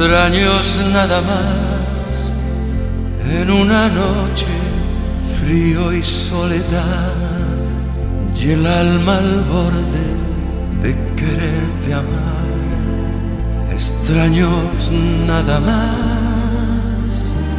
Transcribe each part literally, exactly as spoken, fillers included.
extraños nada más, en una noche frío y soledad, y el alma al borde de quererte amar. Extraños nada más.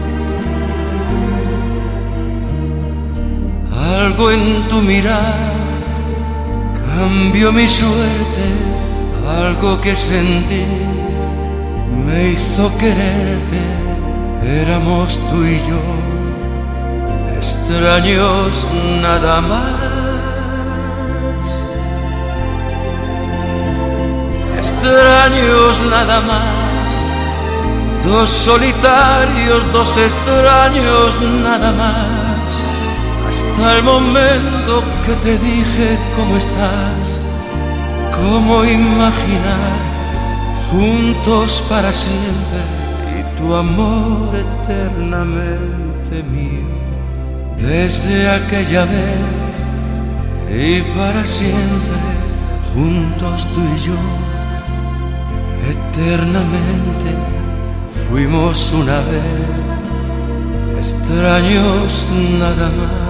Algo en tu mirar cambió mi suerte, algo que sentí me hizo quererte. Éramos tú y yo, extraños nada más. Extraños nada más, dos solitarios, dos extraños nada más. Hasta el momento que te dije cómo estás, cómo imaginar juntos para siempre y tu amor eternamente mío. Desde aquella vez y para siempre, juntos tú y yo, eternamente fuimos una vez, extraños nada más.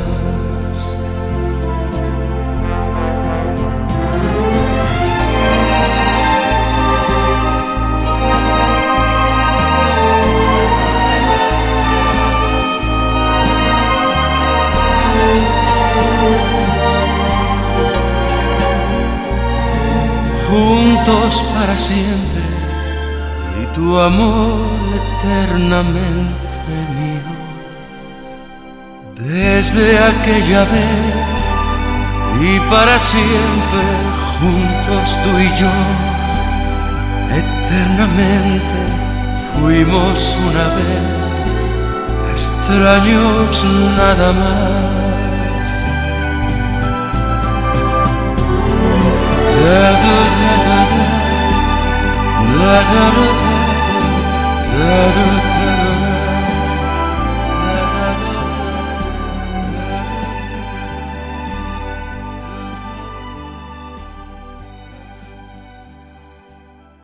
Juntos para siempre y tu amor eternamente mío. Desde aquella vez y para siempre, juntos tú y yo, eternamente fuimos una vez, extraños nada más. Da da da da da da da da.